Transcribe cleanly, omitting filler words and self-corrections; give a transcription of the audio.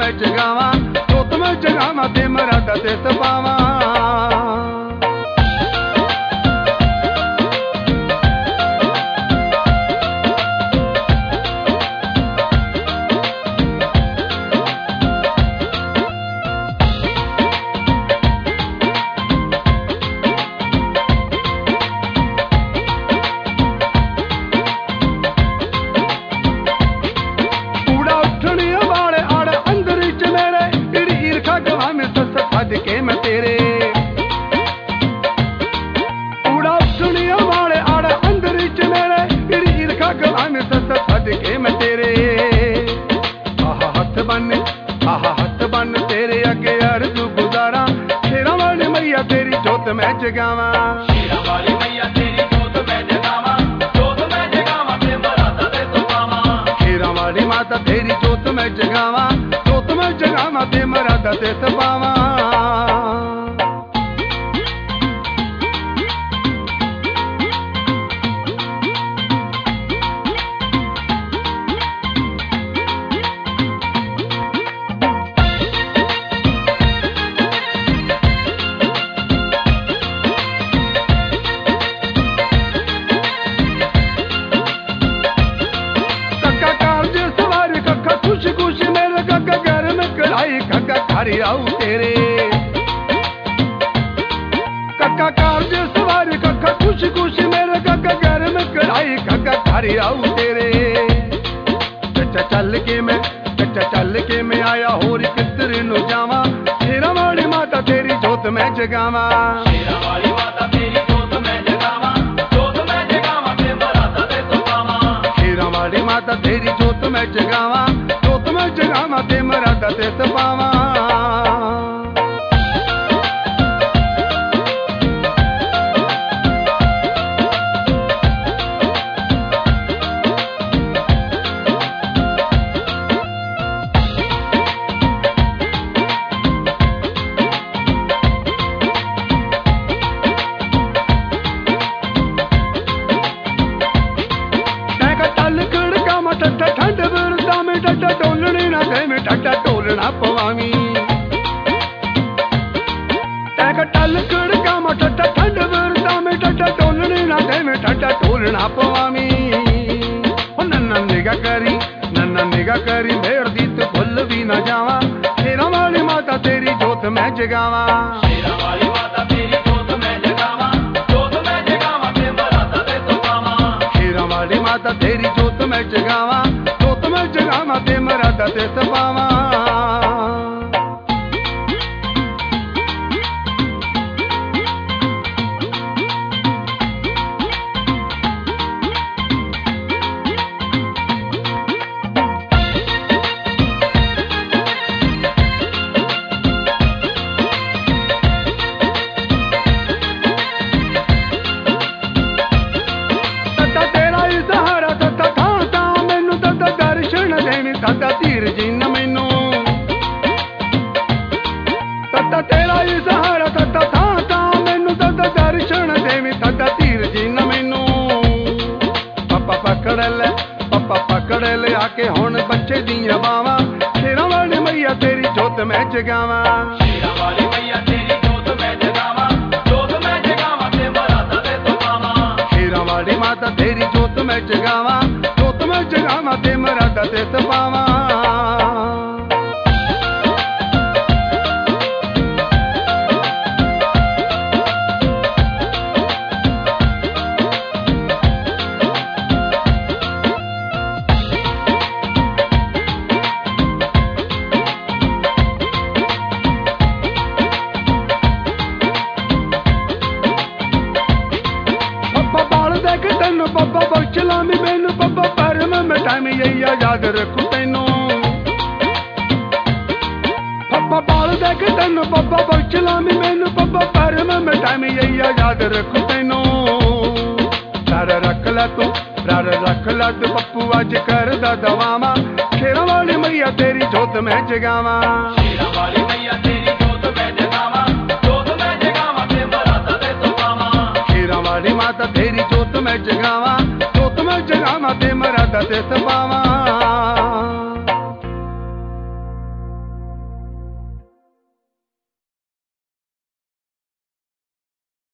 मैं जगावा, जोत मैं जगावा ते मरादा ते तपावा। मैं जगावा शेरा वाली मैया तेरी जोत मैं जगावा, जोत मैं जगावा ते मरादा ते तपावा। शेरा वाली माता तेरी जोत मैं जगावा, जोत मैं जगावा ते मरादा ते तपावा। हरी आऊ तेरे कक्का कारज सवारी, कक्का खुशी खुशी मेरे कक्का घर में कढ़ाई, कक्का हरी आऊ तेरे। चचा चल के मैं आया होरी किधर नु जावा, शेरा वाली माता तेरी जोत मैं जगावा। शेरा वाली माता तेरी जोत मैं जगावा, जोत मैं जगावा ते मरादा ते तपावा। शेरा वाली माता तेरी जोत मैं जगावा, जोत मैं जगावा ते मरादा ते तपावा। ठंड बरदा में डड्डा डोलने ना दे में डड्डा डोलना पवावी, टैका टल कड़का में डड्डा ठंड बरदा में डड्डा डोलने ना दे में डड्डा डोलना पवावी। नन्ना निगा करी मेर दी तो भुल भी ना जावा, शेरा वाली माता तेरी जोत मैं जगावा। शेरा वाली माता तेरी जोत मैं जगावा, जोत मैं जगावा ते मरादा ते तपावा। शेरा वाली माता तेरी जोत मैं जगावा, जोत मैं जगावा ते मरादा ते तपावा। दादा धीर जी न मैनू दादा तेरा ही सहारा, दादा था मैनू दादा दर्शन देवी, दादा धीर जी न मैनू। पापा पकड़ ले आके हुण बच्चे दियां बावां, शेरा वाली मैया तेरी जोत मैं जगावा। शेरा वाली मैया तेरी जोत मैं जगावा, जोत मैं जगावा ते मरादा ते तपावा। शेरा वाली माता तेरी जोत मैं जगावा, जोत मैं जगावा ते मरादा ते तपावा। बाबा बख्शलामी मैनू बाबा परम मिठाई यही याद रखू तैनू, बाबा बाल देख तैनू बाबा बख्शलामी मैनू बाबा परम मिठाई यही याद रखू तैनू। रार रख ला तू पप्पू अज कर दा दवावा, शेरा वाली मैया तेरी जोत मैं जगावा। शेरा वाली मैया तेरी जोत मैं जगावा, जोत मैं जगावा ते मरादा ते तपावा। शेरा वाली माता तेरी जोत मैं जगावा, जोत मैं जगावा ते मरादा ते तपावा।